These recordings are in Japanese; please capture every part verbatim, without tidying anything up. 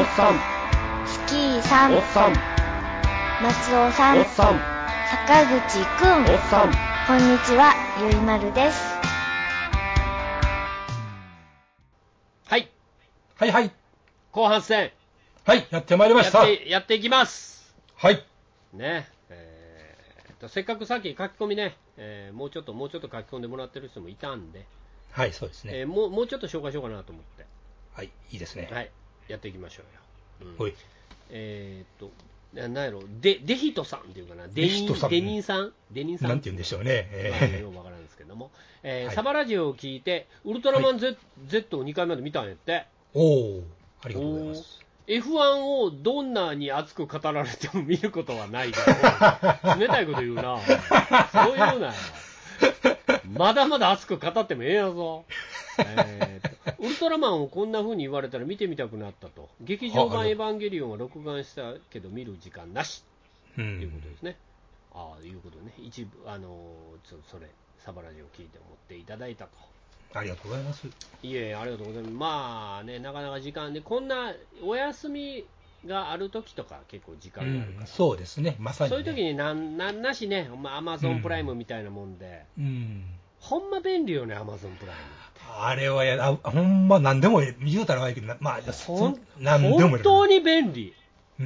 っさん、 スキーさん、 おっさん、 松尾さん、 おっさん、 坂口くん、 おっさん。 こんにちは、ゆいまるです。 はい。 はいはい。 後半戦。 はい、やってまいりました。 やって、やっていきます。 はい。 ね。えー、とせっかくさっき書き込みね、えー、もうちょっと、もうちょっと書き込んでもらってる人もいたんで、 はい、そうですね。 えー、もう、もうちょっと紹介しようかなと思って。 はい、いいですね。 はい。やっていきましょうよ。うん、 ほい。 えー、っと、ななんやろ、デ、デヒトさんっていうかな、デニン、デニンさんデニンさんなんて言うんでしょうね。 えー、まあ、ようわからんですけども、えーはい、 サバラジオを聞いて、ウルトラマン Z,、はい、Z をにかいまで見たんやって。 おお、ありがとうございます。 エフワン をどんなに熱く語られても見ることはないだろう。冷たいこと言うな。そういうなよ。まだまだ熱く語ってもええやぞ。えー、ウルトラマンをこんな風に言われたら見てみたくなったと。劇場版エヴァンゲリオンは録画したけど見る時間なしということですね。ああ、いうことね。一部、あのー、そ, それ、サバラジオを聞いて思っていただいたと。 ありがとうございます。 いえ、ありがとうございます。まあね、なかなか時間で、こんなお休みがあるときとか、結構時間があるから、うん、 そうですね、まさに、ね、 そういうときになんなんなしね、アマゾンプライムみたいなもんで、 うん、うん、 ほんま便利よね、アマゾンプライム。 あれはや、あほんま、なんでも見うたらないけど、まあ、 ほんなんでも本当に便利。 うん、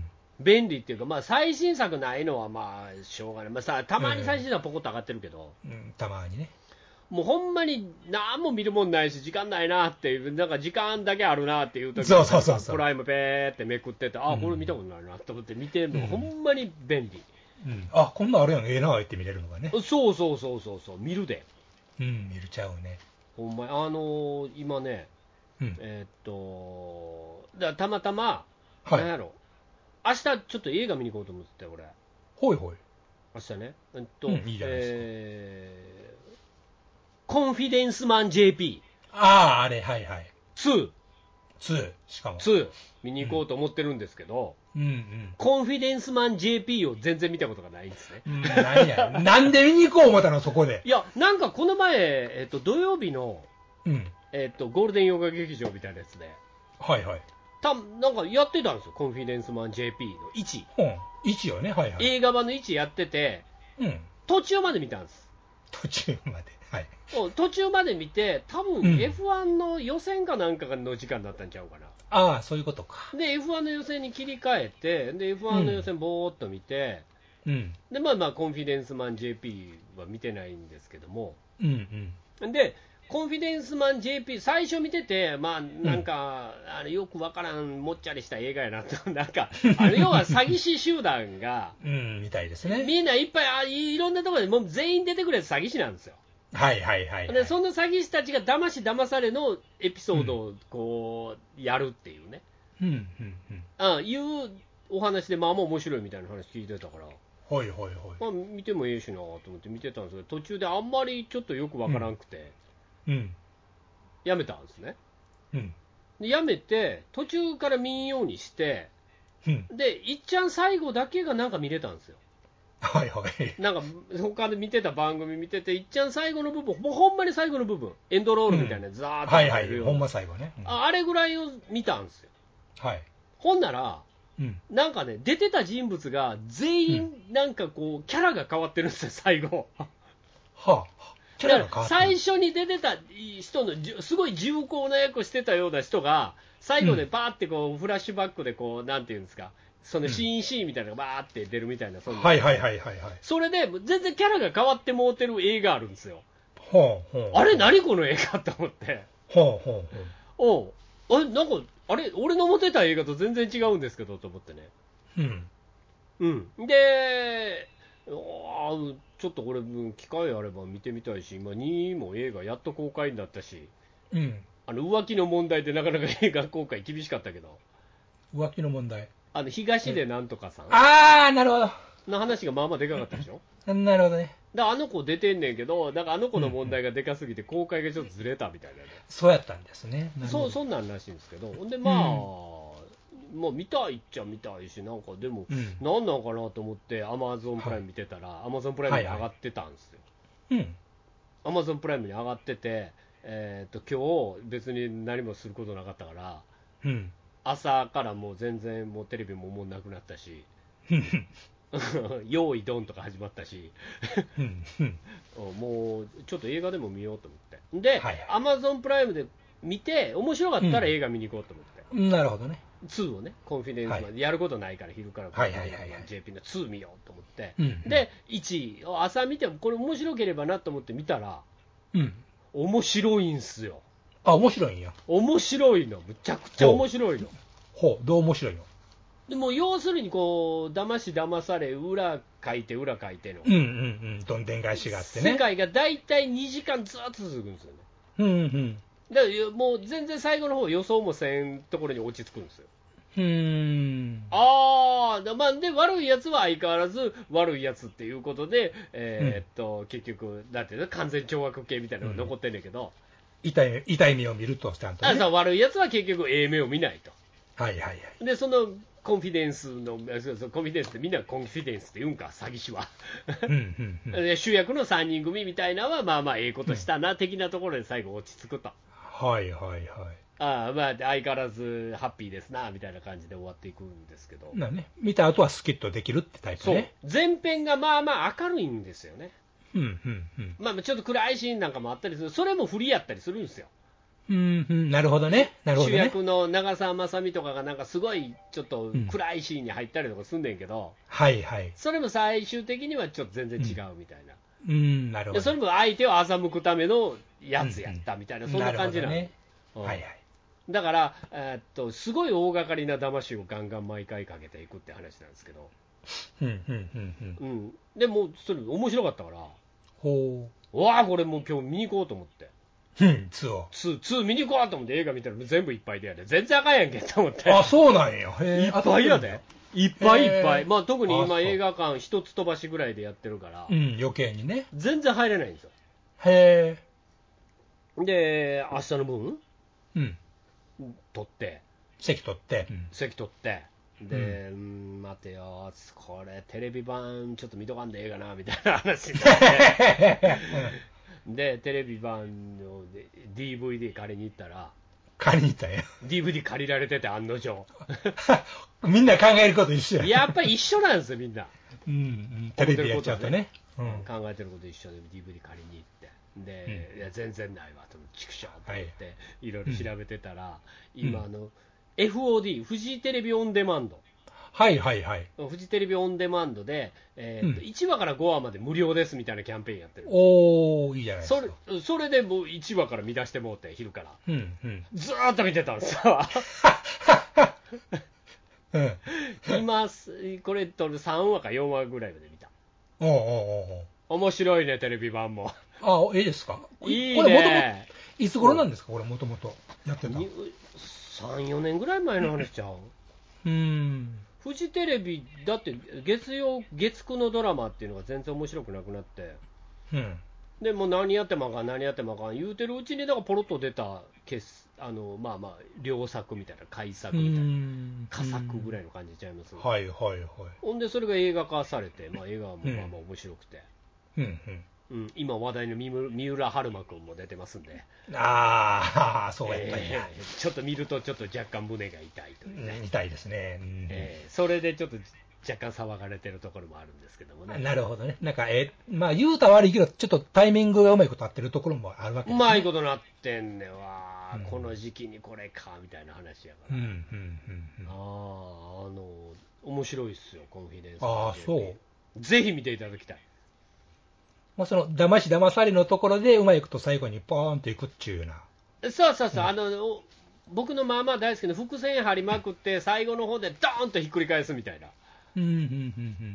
便利っていうか、まあ、最新作ないのはまあしょうがない、まあ、さたまに最新作はポコッと上がってるけど、 うんうん、たまにね、 もうほんまに何も見るもんないし、時間ないなっていう、なんか時間だけあるなっていうときに、プライムペーってめくってて、あ、これ見たことないなと思って見てるのが、ほんまに便利。 うんうん、あ、こんなんあるやん、ええなって見れるのがね。 そうそうそうそうそう、見るで。 うん、見るちゃうね。 ほんまに、あのー、今ね、うん、えー、っと、だたまたま、はい、なんやろ、明日ちょっと映画見に行こうと思ってて、俺。 ほいほい。 明日ね。えっと、 うん、いいじゃないですか。 えー、コンフィデンスマン ジェーピー。 ああ、あれ、はいはい。 ツー。 ツー、しかも。 ツー、見に行こうと思ってるんですけど、 うんうんうん、 コンフィデンスマン ジェーピー を全然見たことがないんですね。 うん、何や。なんで見に行こう思ったの、そこで。 いや、なんかこの前、えっと、土曜日の、うん、えっと、ゴールデンヨガ劇場みたいなやつで、 はいはい。 たなんかやってたんですよ、コンフィデンスマン ジェーピー のいち。 うん、いちよね、はいはい。 映画版のいちやってて、うん、途中まで見たんです。 途中まで。はい。 途中まで見て、多分 エフワン の予選かなんかの時間だったんちゃうかな。 ああ、そういうことか。 で、エフワン の予選に切り替えて、で、エフワン の予選ぼーっと見て、うん、で、まあまあ、コンフィデンスマン ジェーピー は見てないんですけども、うんうん、で、コンフィデンスマン ジェーピー、最初見てて、まあ、なんか、うん、あれよくわからん、もっちゃりした映画やなと、なんか、あの要は詐欺師集団が、 うん、みたいですね。 みんないっぱい、あいろんなところでもう全員出てくるやつ詐欺師なんですよ。 はいはいはい、はい、 でその詐欺師たちが騙し騙されのエピソードをこうやるっていうね、うんうんうん、あいうお話で、まあまあ面白いみたいな話聞いてたから、 はいはいはい、 まあ、見てもいいしなと思って見てたんですけど、途中であんまりちょっとよくわからんくて、うんうん、やめたんですね、うん、でやめて途中から見んようにして、うん、でいっちゃん最後だけがなんか見れたんですよ。 はいはい、 なんか他で見てた番組見てて、いっちゃん最後の部分、もうほんまに最後の部分、エンドロールみたいな、ザーッと出てるような、はいはい、ほんま最後ね、 うん、あ, あれぐらいを見たんですよ。はい。ほんなら、うん、なんかね、出てた人物が全員、なんかこう、キャラが変わってるんですよ、最後。はあ、キャラが変わってる。 最初に出てた人の、すごい重厚な役をしてたような人が、最後でバーってこう、フラッシュバックでこう、なんていうんですか、そのシーンシーンみたいなのがバーって出るみたいな、そんな、 はいはいはいはい、はい、 それで全然キャラが変わってもうてる映画あるんですよ。 ほうほう、 あれ何この映画と思って、 ほうほうほう、おあれなんかあれ俺の持ってた映画と全然違うんですけどと思ってね。うんうん。で、あちょっとこれ機会あれば見てみたいし、今にも映画やっと公開になったし、うん、あの浮気の問題でなかなか映画公開厳しかったけど。 浮気の問題。 あの東出なんとかさん、 ああなるほどの話がまあまあでかかったでしょ。 なるほどね。 だあの子出てんねんけど、なんかあの子の問題がでかすぎて公開がちょっとずれたみたいなね、 うん、そうやったんですね。 そうそんなんらしいんですけど、ほんでまあ、うん、まあ見たいっちゃ見たいし、なんかでも、うん、なんなんかなと思ってアマゾンプライム見てたら、アマゾンプライムに上がってたんですよ。アマゾンプライムに上がってて、えー、っと今日別に何もすることなかったから、うん、 朝からもう全然もうテレビも思んなくなったし用意ドンとか始まったしもうちょっと映画でも見ようと思ってで、アマゾンプライムで見て面白かったら映画見に行こうと思って、 うん、なるほどね。 ツーをね、コンフィデンスまで、はい、やることないから昼から ジェーピー のツー見ようと思って、うんうん、でいちい朝見てこれ面白ければなと思って見たら、うん、面白いんすよ。 あ、面白いんや。 面白いの、むちゃくちゃ面白いの。 ほう、どう面白いの？ でも要するにこう騙し騙され裏書いて裏書いての、 うんうんうん、どんでん返しがあってね。 世界がだいたいにじかんずっと続くんですよね。 うんうん。 だからもう全然最後の方予想もせんところに落ち着くんですよ。 うーん。 ああ、まあ、で悪いやつは相変わらず悪いやつっていうことで、えー、っと、うん、結局なんていうの完全懲悪系みたいなのが残ってんねんけど、 うん、痛い痛い目を見るとちゃんと、ね、 あ悪いやつは結局ええ目を見ないと。 はいはいはい。 でそのコンフィデンスのそうそうコンフィデンスってみんなコンフィデンスって言うんか詐欺師はうん、うん、で主役のさんにん組みたいなのはまあまあええことしたな、うん、的なところで最後落ち着くと。 はいはいはい。 ああまあ相変わらずハッピーですなみたいな感じで終わっていくんですけど、 なね、見た後はスキッとできるってタイプね。 そう前編がまあまあ明るいんですよね。 うんうんうん。 まあちょっと暗いシーンなんかもあったりする、それも振りやったりするんですよ。 うんうん、なるほどね。なるほどね。 主役の長澤まさみとかがなんかすごいちょっと暗いシーンに入ったりとかすんねんけど、うん、 はいはい。 それも最終的にはちょっと全然違うみたいな。 うん、うん、なるほど。 それも相手を欺くためのやつやったみたいな、うんうん、そんな感じなの。 ね、うん、はいはい。 だから、えー、っとすごい大掛かりな騙しをガンガン毎回かけていくって話なんですけど、 うんうんうんうん、 うん、でもそれ面白かったから、 ほうわあこれもう今日見に行こうと思って、 うん、ツーをツー、ツー見に行こうと思って映画見たら全部いっぱいでやで、全然あかんやんけと思って。 あ、そうなんや。 へいっぱいやで。いっぱいいっぱい。まあ特に今映画館一つ飛ばしぐらいでやってるから、 うん、余計にね。 全然入れないんですよ。 へえ。で、明日の分うん。 取って。 席取って。 うん、席取って。で、うん、待てよ、これテレビ版ちょっと見とかんでええかなみたいな話になって。でテレビ版の ディーブイディー 借りに行ったら、 借りに行ったんやディーブイディー 借りられてて案の定みんな考えること一緒や。 やっぱり一緒なんですよみんな、 うんうん、テレビやっちゃうとね、 うん、考えてること一緒で ディーブイディー 借りに行ってで、うん、いや全然ないわと畜生と思って、はい、いろいろ調べてたら、うん、今あの エフオーディー フジテレビオンデマンド、 はいはいはい、 フジテレビオンデマンドで、えーとうん、いちわからごわまで無料ですみたいなキャンペーンやってる。 おー、いいじゃないですか。 それ、それでもういちわから見出してもうて昼から、 うんうん、 ずーっと見てたんですよ、うん、今これとさんわかよんわぐらいまで見た。 おーおーおー面白いねテレビ版も。 あ、ええですか。 いいね。 これもともといつ頃なんですか、これもともとやってた。 さんよねんぐらい前の話ちゃう。 うーん、 フジテレビだって月曜月くのドラマっていうのが全然面白くなくなって、 うん、 でもう何やってもあかん何やってもあかん言うてるうちにだからポロッと出たあのまあまあ良作みたいな改作みたいな佳作ぐらいの感じちゃいます、ね、 はいはいはい。 ほんでそれが映画化されて、まあ、映画もまあまあ面白くて、 うんうんうん、 今話題の三浦春馬君も出てますんで、 ああそうやったんや、 えー、ちょっと見るとちょっと若干胸が痛いというね、 うん、痛いですね、うん、 えー、それでちょっと若干騒がれてるところもあるんですけどもね。 なるほどね。なんかえまあ言うたら悪いけどちょっとタイミングがうまいこと合ってるところもあるわけですね。 うまいことなってんねわ、うん、この時期にこれかみたいな話やから、 うんうんうんうん、 あああの面白いっすよコンフィデンス。 ああそう。 ぜひ見ていただきたい。 まあ、その騙し騙されのところでうまいこと最後にポーンといくっちゅうような。 そうそうそう、うん、あの僕のまあまあ大好きな伏線張りまくって最後の方でドーンとひっくり返すみたいな、 うんうんうんうん、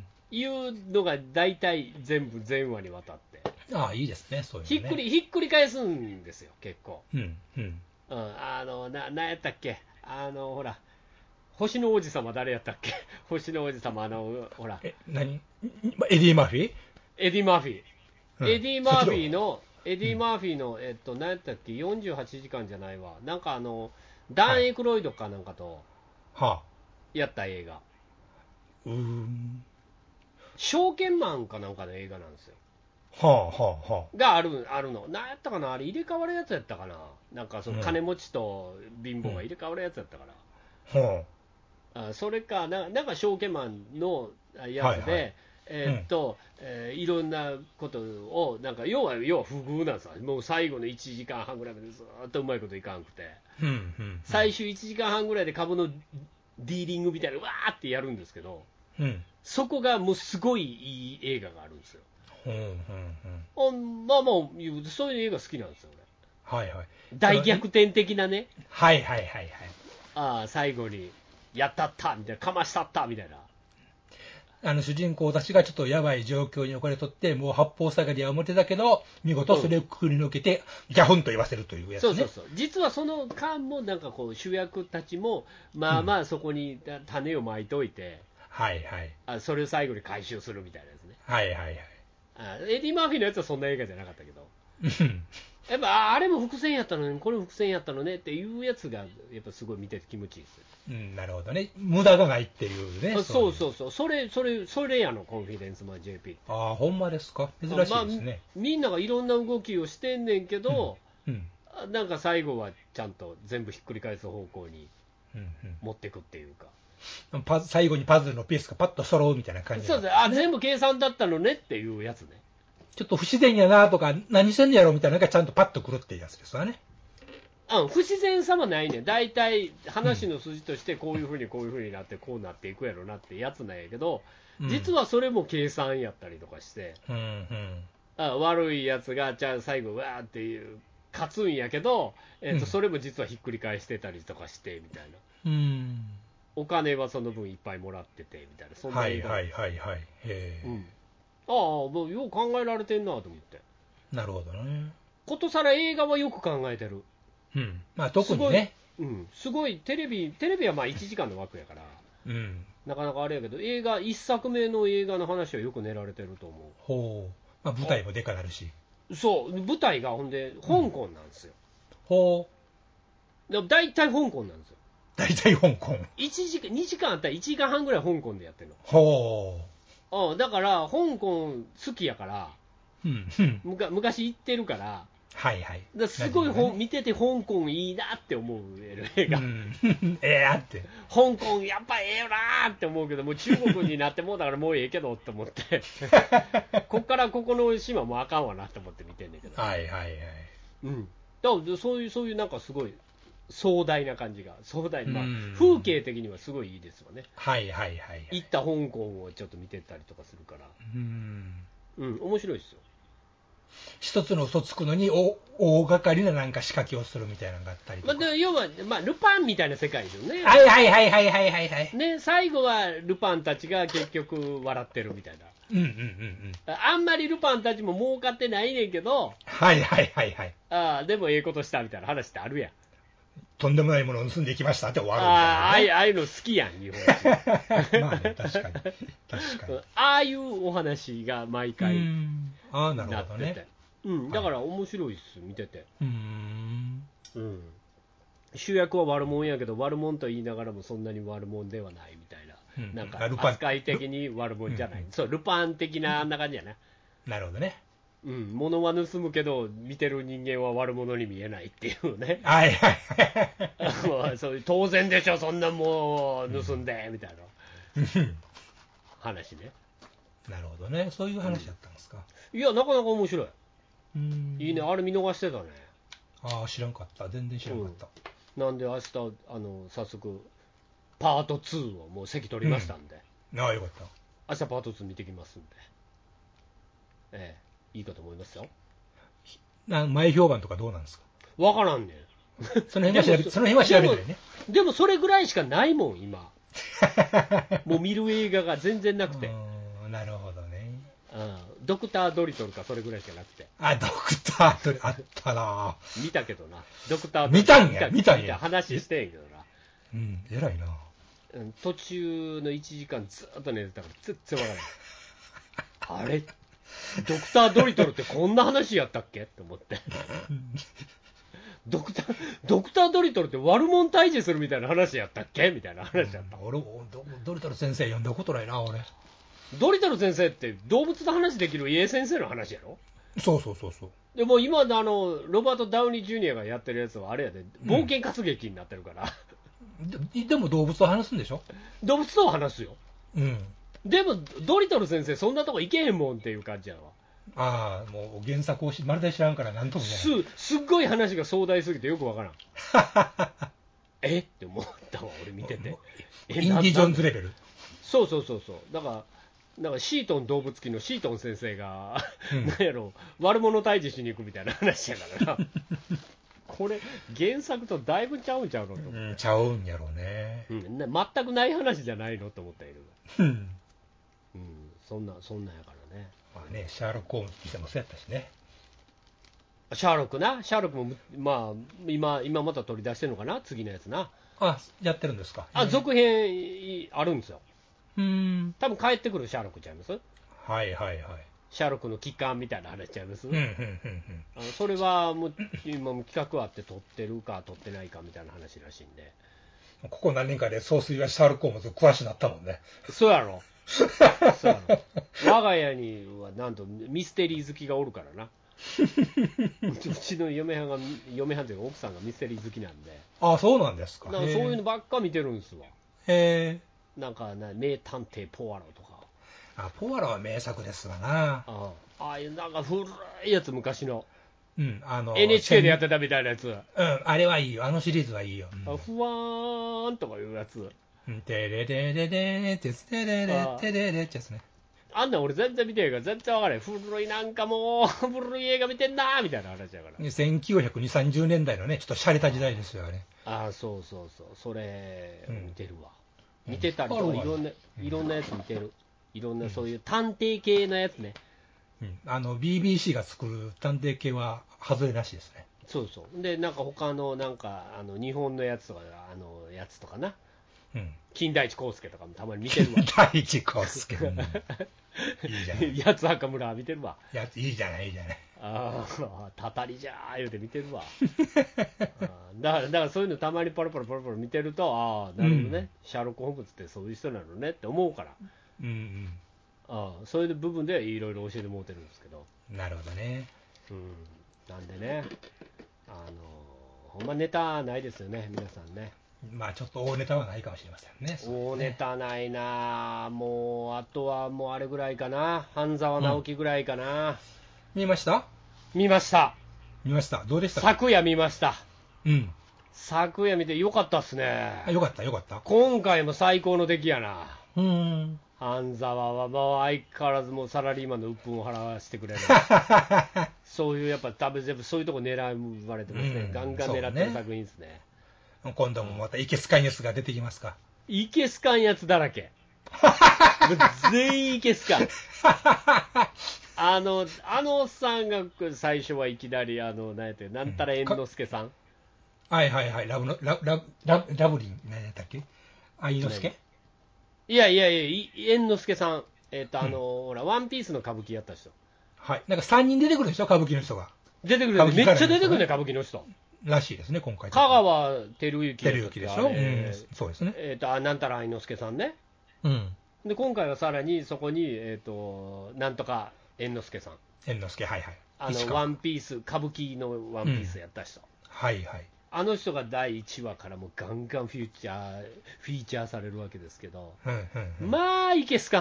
いうのが大体全部全話にわたって、 ああいいですね、そういうのね。 ひっくりひっくり返すんですよ結構、 うんうんうん、あのななんやったっけ、あのほら星の王子様誰やったっけ星の王子様あのほらえ何エディ・マーフィーエディ・マーフィー、うん、エディ・マーフィーのエディ・マーフィーの、えっと、何やったっけ、よんじゅうはちじかんじゃないわ、なんかあの、ダン・エクロイドかなんかと、やった映画。はあ、うーん。 証券マンかなんかの映画なんですよ。 はあはあはあ。 がある、あるの。何やったかなあれ入れ替わるやつやったかな、なんかその金持ちと貧乏が入れ替わるやつやったから。 ほあそれかな、なんか証券マンのやつで、 はいはいえーっと、うんえーいろんなことを、なんか要は、要は不遇なんですよ、もう最後のいちじかんはんぐらいまでずっとうまいこといかんくて、 う。うんうんうん。 最終いちじかんはんぐらいで株のディーリングみたいな、わーってやるんですけど、 うん。 そこがもうすごいいい映画があるんですよ。 ほうほうほう。 あまあまあ、そういう映画好きなんですよ、 はいはい。 俺。大逆転的なね、 はいはいはいはい。 ああ最後に、やったったみたいな、かましたったみたいな。 あの主人公たちがちょっとやばい状況に置かれとって、もう八方下がりは表だけど、見事それをくぐり抜けて、ギャフンと言わせるというやつね。 そうそうそう、実はその間も、なんかこう、主役たちも、まあまあ、そこに種をまいといて、 はいはい。 あそれを最後に回収するみたいなやつね。 はいはいはい。 あエディ・マーフィーのやつはそんな映画じゃなかったけど、 うんやっぱああれも伏線やったのに、これも伏線やったのねっていうやつが、やっぱすごい見てて気持ちいいですよ。 うん、なるほどね。無駄がないっていうね。 あそうそうそう、それ、それ、それやの、コンフィデンスマン ジェーピー って。 ああ、ほんまですか。珍しいですね。 まあ、みんながいろんな動きをしてんねんけど、 うん。 うん、なんか最後はちゃんと全部ひっくり返す方向にうん持っていくっていうか、 うん、パ最後にパズルのピースがパッと揃うみたいな感じ、 そうです、あ全部計算だったのねっていうやつね。 ちょっと不自然やなとか、何してんのやろみたいなのがちゃんとパッとくるっていうやつですわね。 うん、不自然さはないねん、大体話の筋としてこういうふうにこういうふうになってこうなっていくやろなってやつなんやけど、 うん実はそれも計算やったりとかして、 うんうんあ悪いやつがじゃあ最後わーっていう勝つんやけど、えーとうんそれも実はひっくり返してたりとかしてみたいな、 うんお金はその分いっぱいもらっててみたいな、そんな映画、 はいはいはいはい。へうん、ああもうよう考えられてんなと思って、 え、なるほどね。 ことさら映画はよく考えてる、 うん。まあ特にね。 すごい、うん、すごいテレビ、テレビはまあいちじかんの枠やから、 うん。 なかなかあれやけど、映画、いっさくめの映画の話はよく練られてると思ほう。まあ舞台もでかなるし。 う。そう、舞台がほんで、香港なんですよ。 ほう。 でも大体香港なんですよ。 大体香港。 いちじかん、にじかんあったらいちじかんはんぐらい香港でやってるほの。うんだから、香港好きやから、 う。うん。うんむか昔行ってるから、 はいはい。 だからすごい、 なるほどね見てて香港いいなって思う映画。 うん。ええやって。 香港やっぱええよなーって思うけど、もう中国になってもうだからもうええけどって思って、こっからここの島もうあかんわなって思って見てんねんけど、 はいはいはい。 うん、だからそういう、そういうなんかすごい壮大な感じが、壮大、まあうん、 風景的にはすごいいいですよね、 はいはいはいはい。 行った香港をちょっと見てったりとかするから、 うん。 うん、面白いですよ。 一つの嘘つくのに大大掛かりななんか仕掛けをするみたいなのがあったりとまあ、 か。 で要は、まあ、ルパンみたいな世界ですよね。 はいはいはいはいはいはいはい。 ね、最後はルパンたちが結局笑ってるみたいな。 うんうんうんうん。 あんまりルパンたちも儲かってないねんけど、 はいはいはいはい。 あでもええことしたみたいな話ってあるやん。 とんでもないものを盗んでいきましたって終わるみあああたいな、ね。 いうああいうの好きやん、日本人。 まあね、確かに。確かに。 ああいうお話が毎回うんああ、なるなってて。 ほどね。 うん、だから面白いっす、見てて。 うーん。 うん。主役は悪者やけど、悪者と言いながらもそんなに悪者ではないみたいな。 うんなんかあルパン扱い的に悪者じゃない。 うんそう、ルパン的なあんな感じやな。 なるほどね。 うん、物は盗むけど、見てる人間は悪者に見えないっていうね。 はいはいはい。 もうそういう当然でしょ、そんなもう盗んで、みたいな話ね。 なるほどね。そういう話だったんですか。 いや、なかなか面白い。 うんいいね、あれ見逃してたね。 ああ、知らんかった。全然知らんかった。 なんで明日、あの、早速、パートツーをもう席取りましたんで、 ああ、よかった。 明日パートツー見てきますんで、ええ、いいかと思いますよ。 な前評判とかどうなんですか。 わからんねん。 その辺は調べでもその辺は調べてね。 でもそれぐらいしかないもん、今。もう見る映画が全然なくて。 うーんなるほどね。 うんドクター・ドリトルかそれぐらいしかなくて。 あ、ドクターとあったな。 見たけどな。ドクター・ドリ見たんや見たんや見た話してんけどな。 うん、偉いな。 うん途中のいちじかんずっと寝てたから全然わからない。あれドクター・ドリトルってこんな話やったっけって思って。ドクター、ドクター・ドリトルって悪者退治するみたいな話やったっけみたいな話やった。 俺、ドドリトル先生読んだことないな、俺。 ドリトル先生って動物の話できる家先生の話やろ。 そうそうそうそう。 でも今のあのロバート・ダウニー・ジュニアがやってるやつはあれやで冒険活劇になってるから、 ででも動物と話すんでしょ。 動物とは話すよ。 うん。 でもドリトル先生そんなとこ行けへんもんっていう感じやわ。 ああ、もう原作をしまるで知らんから何とも言えない。 すすっごい話が壮大すぎてよくわからん。えって思ったわ俺見てて。えインディ・ジョーンズレベル。 そうそうそうそう。だからだからシートン動物記のシートン先生が、うん、なんやろ悪者退治しに行くみたいな話やからな。これ原作とだいぶちゃうんちゃうのと思って、 うん、ちゃうんやろうね、 うん、全くない話じゃないのと思ったけど、うん、うん、そんなそんなんやからね。 まあね、シャーロック・ホームズ見てもそうやったしね。 シャーロックな、シャーロックもまあ今今また取り出してるのかな、次のやつな。 あ、やってるんですか。 あ、続編あるんですよ。 うん、 多分帰ってくるシャーロックちゃいます。 はいはいはい。 シャーロックの帰還みたいな話ちゃいます。 うんうんうんうん、 あのそれはもう今も企画あって撮ってるか撮ってないかみたいな話らしいんで。 ここ何年かで総帥はシャーロック・ホームズ詳しくなったもんね。 そうやろ。そうやろ。我が家にはなんとミステリー好きがおるからな。うちの嫁はんが嫁はんというか奥さんがミステリー好きなんで。 ああ、そうなんですか。 だからそういうのばっか見てるんですわ。 へえ。 なんかな名探偵ポワロとか。 あ、ポワロは名作ですわな。 ああ、ああいうなんか古いやつ昔の。 うん、あのエヌエイチケー でやってたみたいなやつ。うん、 あれはいいよ。あのシリーズはいいよ。 うん、ふわーんとかいうやつ。 テレレレレってテレレテレレってやつね。 あんなん俺全然見てへんから全然わからへん。古いなんかもう古い映画見てんなーみたいな話やから。 せんきゅうひゃくにじゅう、さんじゅうねんだいのね、ちょっと洒落た時代ですよね。 ああ、そうそうそう。それ見てるわ。うん、見てたりとか、いろんな、いろんなやつ見てる。いろんなそういう探偵系のやつね。 うん、あの ビービーシー が作る探偵系は外れなしですね。 そうそう。でなんか他のなんかあの日本のやつとかあのやつとかな。うん、金田一耕助とかもたまに見てるわ。 金田一耕助。うん、いいじゃない。 八つ墓村見てるわ。 やついいじゃないいいじゃない。 ああ、たたりじゃー言うて見てるわ。あだからだからそういうのたまにポロポロポロポロ見てると、ああなるほどね、うん、シャーロック・ホームズってそういう人なのねって思うから。うんうん。ああ、そういう部分でいろいろ教えてもらってるんですけど。 なるほどね。 うん。なんでね、あのほんまネタないですよね、皆さんね。 まあちょっと大ネタはないかもしれませんね。 大ネタないな、もうあとはもうあれぐらいかな、半沢直樹ぐらいかな。うん、 見ました？ 見ました。 見ました。どうでしたか？ 昨夜見ました。 うん。 昨夜見てよかったっすね。 よかったよかった。 今回も最高の出来やな。 うん。 半沢はもう相変わらずもうサラリーマンの鬱憤を払わせてくれる。そういうやっぱ多分全部そういうとこ狙われてますね。うん、ガンガン狙ってる作品ですね。 今度もまたいけすかんやつが出てきますか。 いけすかんやつだらけ。全員いけすかん。あの、あのおっさんが最初はいきなり、あの、なんやってなんたら猿之助さん、うん、 はいはいはい、ラブの、ララララブリン、何やったっけ、愛之助、 いやいやいや、猿之助さん、えっ、ー、と、あの、うん、ほら、ワンピースの歌舞伎やった人。 はい、なんかさんにん出てくるでしょ、歌舞伎の人が。 出てくる、ね、めっちゃ出てくるね、歌舞伎の人。 らしいですね、今回。 香川照之照之でしょ、うん、そうですね。 えっ、ー、と、あ、なんたら愛之助さんね。うん。で、今回はさらにそこに、えっ、ー、と、なんとか猿之助さん。 猿之助、はいはい。 あの、ワンピース、歌舞伎のワンピースやった人。うん、 はいはい。 あの人がだいいちわからもうガンガンフィーチャー、フィーチャーされるわけですけど、うんうんうん、まあ、いけすか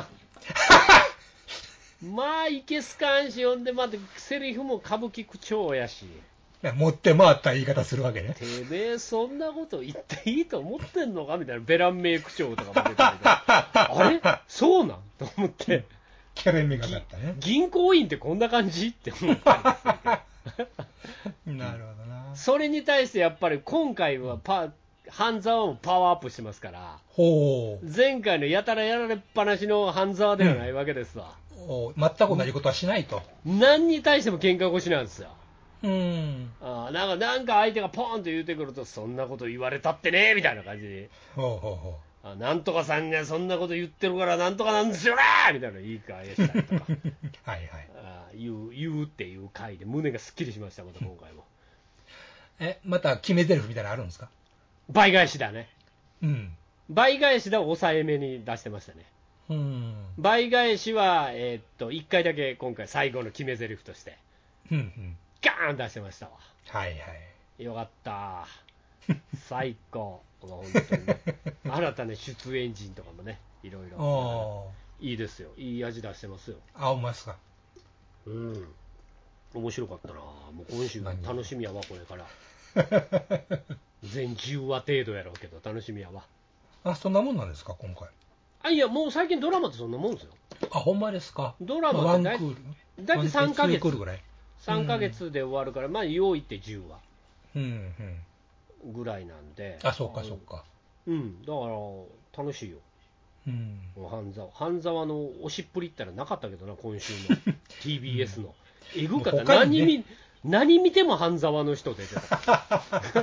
ん。まあ、いけすかんし、ほんで、また、セリフも歌舞伎口調やし。 持って回った言い方するわけね。 てめえ、そんなこと言っていいと思ってんのかみたいな、ベランメイ口調とかも出たりとか。あれそうなんと思って。 キャレンメがかったね。 銀行員ってこんな感じって思ったりするけど。 なるほどな。 それに対してやっぱり今回はパ、半沢もパワーアップしてますから、 ほう、 前回のやたらやられっぱなしの半沢ではないわけですわ。 うん、全く同じことはしないと。 何に対しても喧嘩腰なんですよ。 うん、 あなんかなんか相手がポーンと言うてくると、そんなこと言われたってねみたいな感じで、 ほうほうほう、あなんとかさんがそんなこと言ってるからなんとかなんですよねみたいな言い返したりとかはいはい、 あ言う言うっていう回で胸がすっきりしました。また今回もえまた決め台詞みたいなのあるんですか？ 倍返しだね。 うん、 倍返しだを抑えめに出してましたね。うん、倍返しは、えー、っといっかいだけ今回最後の決め台詞として、うんうん、ガーン出してましたわ。 はいはい。 よかった。 最高。本当にね、新たな出演陣とかもね、いろいろいいですよ。いい味出してますよ。 あ、うまいっすか。 うん。面白かったな。もう今週楽しみやわ、これから。全じゅうわ程度やろうけど、楽しみやわ。 あ、そんなもんなんですか、今回。 あ、いや、もう最近ドラマってそんなもんですよ。 あ、ほんまですか。 ドラマってだいワンクールだいたいさんかげつ。 ワンクールぐらい。 さんかげつで終わるから、まあ、よういってじゅうわうんうん。 ぐらいなんで。 あ、そうかそうか。 うん、だから楽しいよ。 うん。 もう半沢半沢の押しっぷりったらなかったけどな、今週の ティービーエス の、うん、えぐかった、何見何見ても半沢の人出てた。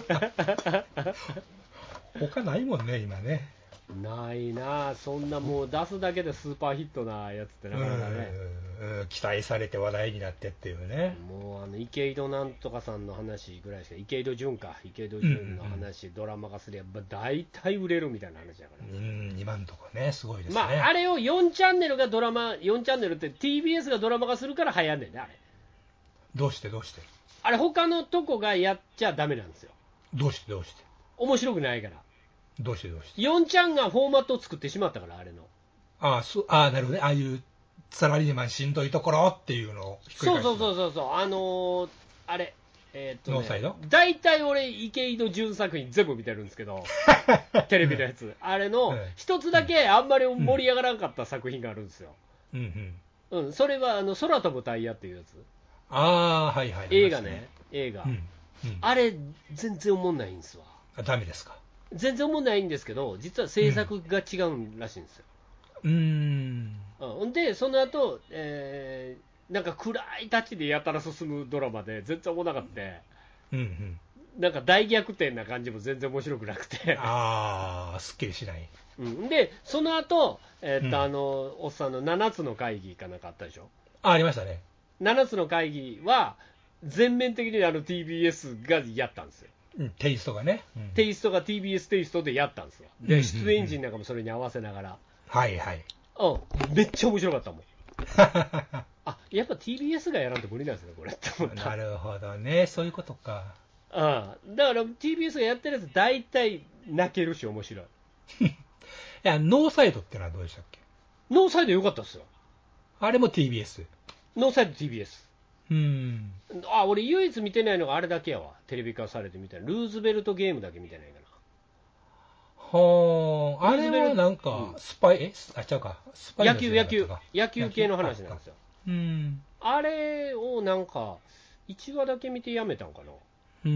他ないもんね、今ね。 ないな、そんなもう出すだけでスーパーヒットなやつってなかなかね、 うん、期待されて話題になってっていうね。 もうあの池井戸なんとかさんの話ぐらいしか、池井戸潤か、池井戸潤の話、うんうん、ドラマ化すれば大体売れるみたいな話だから、 うん、今のところね、すごいですね。 まあ、あれをよんチャンネルがドラマ、よんチャンネルって ティービーエス がドラマ化するから流行んねんね、あれ。 どうしてどうしてあれ、他のとこがやっちゃダメなんですよ。 どうしてどうして面白くないから。 どうしてどうしてよんちゃんがフォーマットを作ってしまったから、あれの。 ああ、そああ、なるほどね。ああいうサラリーマンしんどいところっていうのをひっくり返す。 そうそうそうそう、あのー、あれ、えー、っと、ね、 ノーサイド大体俺、池井戸潤作品全部見てるんですけど、テレビのやつ。あれの一つだけあんまり盛り上がらなかった作品があるんですよ。うんうん。うん、それはあの空飛ぶタイヤっていうやつ。 ああ、はいはい。 映画ね、映画。 うんうん、 あれ、全然おもんないんですわ。 あ、ダメですか。 全然おもんないんですけど、実は制作が違うらしいんですよ。 うーん。 うん、で、その後、えー、なんか暗いタッチでやたら進むドラマで全然おもんなかった。 うんうん。 なんか大逆転な感じも全然面白くなくて。 ああ、すっきりしない。 うん、で、その後、えーっと、うん、あの、おっさんのななつの会議かなんかあったでしょ。 あ、ありましたね。 ななつの会議は、全面的にあの ティービーエス がやったんですよ。 うん、テイストがね、 うん、テイストが ティービーエス テイストでやったんですよ。で、出演陣なんかもそれに合わせながら。 はいはい。 うん、めっちゃ面白かったもん。あ、やっぱ ティービーエス がやらんと無理なんですね、これって思った。 なるほどね、そういうことか。 ああ、だから ティービーエス がやってるやつ、大体泣けるし、面白い。 いや、ノーサイドってのはどうでしたっけ。 ノーサイド良かったですよ。 あれも ティービーエス。 ノーサイド ティービーエス。 うん。 あ、俺唯一見てないのがあれだけやわ。テレビ化されてみたいな。ルーズベルトゲームだけ見てないかな。 はあ、あれはなんか、スパイ、えあ、ちゃうか。スパイ野球、野球、野球系の話なんですよ。 うん。 あれをなんか、いちわだけ見てやめたんかな。 うん。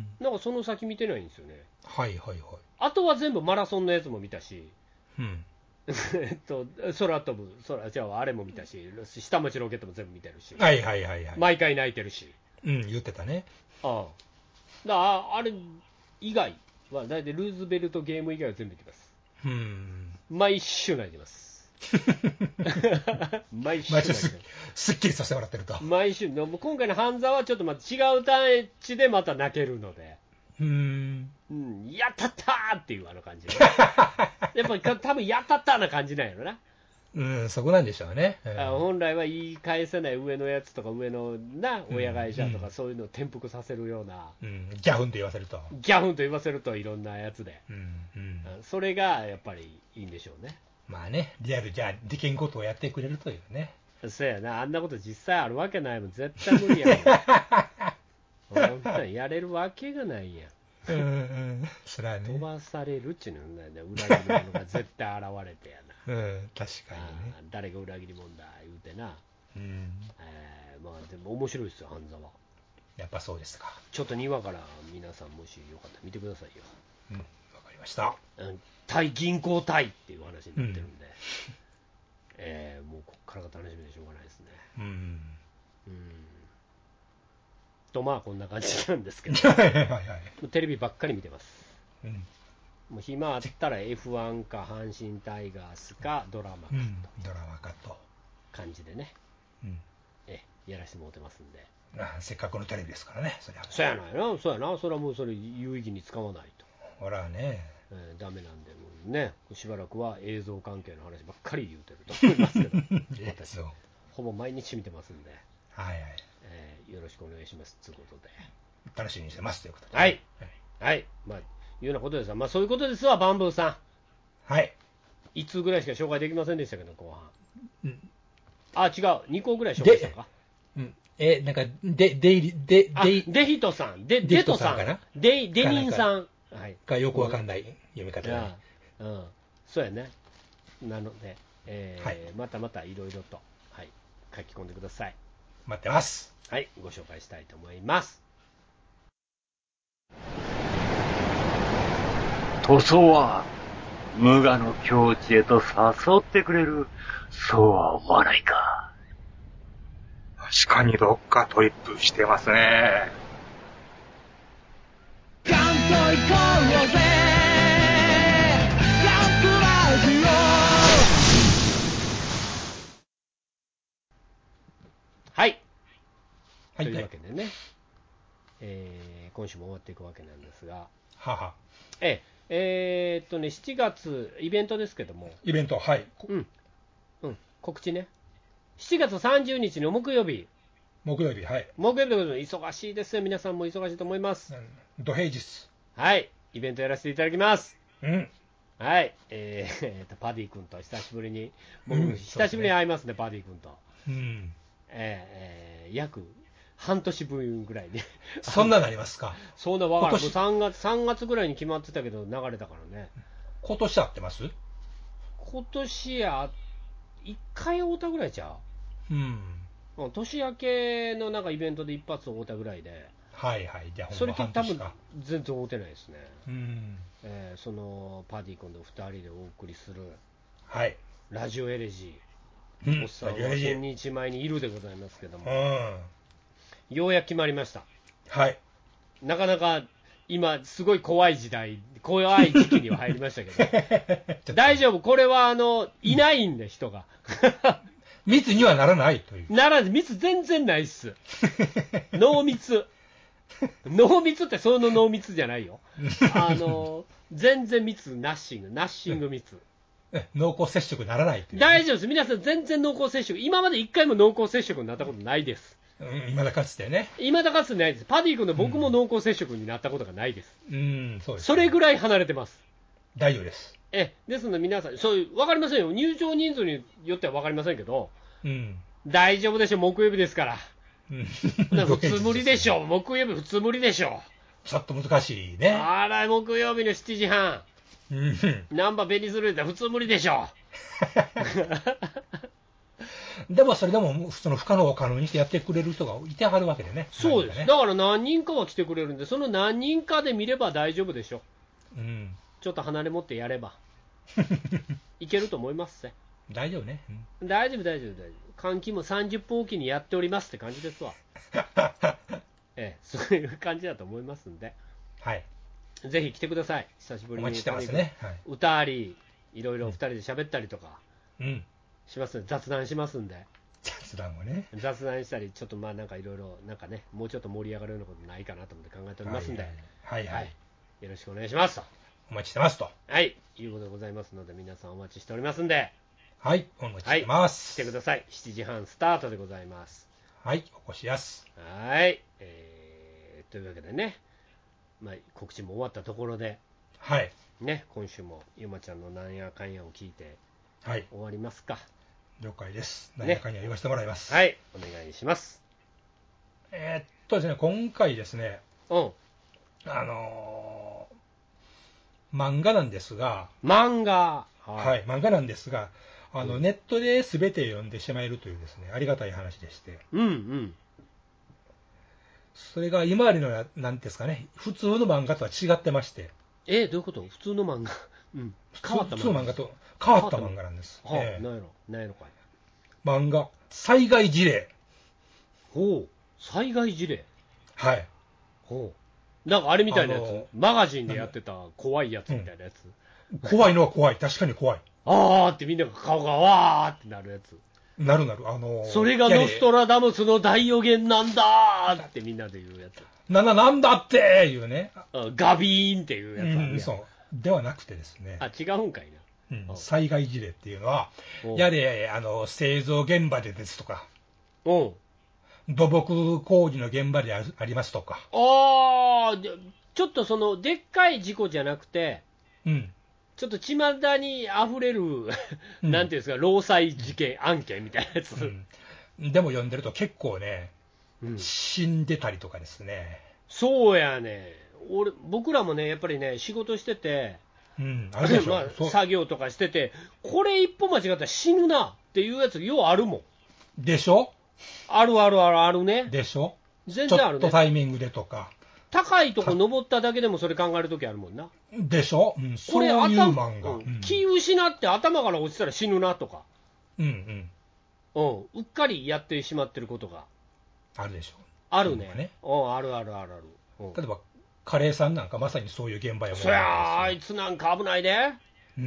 なんかその先見てないんですよね。 はいはいはい。 あとは全部マラソンのやつも見たし、 うん。 えっと、空飛ぶ、空、じゃああれも見たし、下町ロケットも全部見てるし。 はいはいはいはい。 毎回泣いてるし。 うん、言ってたね。 ああ。だああれ以外は、だいたいルーズベルトゲーム以外は全部見てます。 うん。 毎週泣いてます。毎週泣いてます。 すっきりさせてもらってると。 毎週、今回の半沢はちょっとまた違う単位でまた泣けるので。 うーん。 うん、やったったーっていうあの感じ、ね。やっぱり多分やったったーな感じなんやろな。 うん、そこなんでしょうね。 うん、本来は言い返せない上のやつとか上のな親会社とかそういうのを転覆させるような、 うん、ギャフンと言わせるとギャフンと言わせるといろんなやつで、 うんうん、 それがやっぱりいいんでしょうね。 まあね、リアルじゃできんことをやってくれるというね。 そうやな、あんなこと実際あるわけないもん、絶対無理やもん。本当にやれるわけがないやん。 うんうん、そらね、 飛ばされるっちゅうのだよ、裏切り者が絶対現れてやな。 うん、確かにね。 誰が裏切り者だ言うてな。 うん、 えー、まあでも面白いですよ、半沢。 やっぱそうですか。 ちょっとにわから皆さんもしよかったら見てくださいよ。 うん、わかりました。 対銀行対っていう話になってるんで、うん、えー、もうこっからが楽しみでしょうがないですね。うん。うん。とまあこんな感じなんですけど、はいはいはい、テレビばっかり見てます。うん。もう暇あったら エフワン か阪神タイガースかドラマかと、うん、 ドラマかと感じでね、うん、えやらせてもらってますんで。 あせっかくのテレビですからね。そりゃそうやないな、そうやな、それはもうそれ有意義に使わないと。 ほらね、 えー、ダメなんでもうね、しばらくは映像関係の話ばっかり言うてると思いますけど、私ほぼ毎日見てますんで、はいはい、えー、よろしくお願いしますということで、 楽しみにしてますということで、 はいはい、はい、まあいうようなことですわ。まあそういうことですわ、バンブーさん。はい。 ん。いつつぐらいしか紹介できませんでしたけど、後半。 うん。 あ、違う。にこぐらい紹介したか。 うん。え、なんか、で、デイリ、で、 あ、 デイ、 デヒトさん。デ、 デヒデトさん。 トさんかなデ、デニンさん。はい。 がよくわかんない読み方いだねや。うん。そうやね。なので、えーはいまたまたいろいろと、はい、書き込んでください。 待ってます。 はい、ご紹介したいと思います。 塗装は無我の境地へと誘ってくれる。そうは思わないか。 確かにどっかトリップしてますね。 ガンと行こうぜガンプラジはい、 はい。 というわけでね、えー今週も終わっていくわけなんですが、 はは。 ええーっとね、しちがつ、イベントですけども、 イベント、はい。 うん、うん、告知ね、しちがつさんじゅうにちの木曜日、 木曜日、はい。 木曜日でございます。忙しいですよ、皆さんも忙しいと思います。 うん。土平日。 はい、イベントやらせていただきます。 うん。 はい、えーえーとパディ君と久しぶりに、僕、 うん久しぶりに会いますね、パディ君と。 うん。 えーえー約半年分ぐらいで、 そんななりますか。 そんなわからん、もう今年さんがつ、さんがつぐらいに決まってたけど、流れたからね、 今年会ってます今年や、いっかい会うたぐらいちゃうん。 う、うん年明けのなんかイベントで一発会うたぐらいで、 はいはい。じゃあ、 それほんまき多分半年か。 全然会うてないですね、 うん。 えーそのパディ君とふたりでお送りするはい。 ラジオエレジうー、おっさんはラジオエレジー千日前にいるでございますけども、 うん。 ようやく決まりました。 はい。 なかなか今、すごい怖い時代、怖い時期には入りましたけど、大丈夫、これはあのいないんで、人が。 密にはならないという。 ならず、密全然ないっす。濃密。濃密ってその濃密じゃないよ。あの、全然密、ナッシング、ナッシング密。 濃厚接触ならないという。 大丈夫です。皆さん全然濃厚接触。今まで一回も濃厚接触になったことないです。 うん、今だかつてね。 今だかつてないです。パディ君と僕も濃厚接触になったことがないです。 うん、そうです。 それぐらい離れてます。 大丈夫です。 え、ですので皆さん、そういう、わかりませんよ。入場人数によってはわかりませんけど、 うん。 大丈夫でしょ、木曜日ですから。 うん。 普通無理でしょ、木曜日普通無理でしょ。 ちょっと難しいね。 あら、木曜日のしちじはん。 うん。 ナンバーベニスルーで普通無理でしょ。 でもそれでも、その不可能を可能にしてやってくれる人がいてはるわけでね。 そうです。 ね、 だから何人かは来てくれるんで、その何人かで見れば大丈夫でしょ。 うん。 ちょっと離れ持ってやれば。いけると思いますね。 大丈夫ね。 うん、大丈夫、大丈夫、大丈夫。換気もさんじゅっぷんおきにやっておりますって感じですわ。ええ、そういう感じだと思いますんで。 はい。 ぜひ来てください。久しぶりに。 お待ちしてますね。はい、 歌あり、いろいろふたりで喋ったりとか。 うん。 しますね。雑談しますんで。 雑談もね。 雑談したり、ちょっとまあなんかいろいろ、なんかね、もうちょっと盛り上がるようなことないかなと思って考えておりますんで。 はいはい。はいはい、 よろしくお願いしますと。 お待ちしてますと。 はい。いうことでございますので、皆さんお待ちしておりますんで。 はい。お待ちしてます。 はい、来てください。しちじはんスタートでございます。 はい。お越しやす。 はい。えー、というわけでね、まあ、告知も終わったところで、 はい。 ね、今週もゆまちゃんのなんやかんやを聞いて、 はい。 終わりますか。 了解です。なんやかんや言わせてもらいます。 ね、はい。お願いします。 えー、っとですね、今回ですね、 うん。 あのー、漫画なんですが、 漫画。 はい、はい、漫画なんですが、あの、うん、ネットで全て読んでしまえるというですね、ありがたい話でして。 うんうん。 それが今までの、なんですかね、普通の漫画とは違ってまして。 えー、どういうこと？普通の漫画。うん。変わった漫画。 普通の漫画と変わった漫画なんです。 はあ、えー、なんやろ、なんやろかい。 漫画、災害事例。 ほう、災害事例。 はい。 ほう。なんかあれみたいなやつ、マガジンでやってた怖いやつみたいなやつ。 うん、怖いのは怖い、確かに怖い。 あーってみんなが顔がわーってなるやつ。 なるなる、あのー、 それがノストラダムスの大予言なんだーってみんなで言うやつ。 な、な、なんだっていうね。 ガビーンっていうやつ、 うん。そう。ではなくてですね。 あ、違うんかいな。 うん、災害事例っていうのは、やれ、あの、製造現場でですとか、 うん。 土木工事の現場でありますとか。 ああ、 ちょっとそのでっかい事故じゃなくて、 うん。 ちょっと巷に溢れる、 うん、 なんていうんですか、労災事件案件みたいなやつ。 うん、でも読んでると結構ね、 うん、 死んでたりとかですね。 そうやね。俺、僕らもね、やっぱりね、仕事してて、 うん、あるでしょ、 まあ、作業とかしてて、これ一歩間違ったら死ぬなっていうやつ、ようあるもん。 でしょ。 あるあるあるあるね。 でしょ。 全然あるね。 ちょっとタイミングでとか。 高いとこ登っただけでもそれ考えるときあるもんな。 でしょ、うん、 これそういう漫画、 うん、気失って頭から落ちたら死ぬなとか、 うんうん、 うん、うっかりやってしまってることがあるでしょ。 あるね。 ね、 うん、あるあるあるある。うん、 例えばカレーさんなんかまさにそういう現場やもん。 そやあいつなんか危ないで。 うん。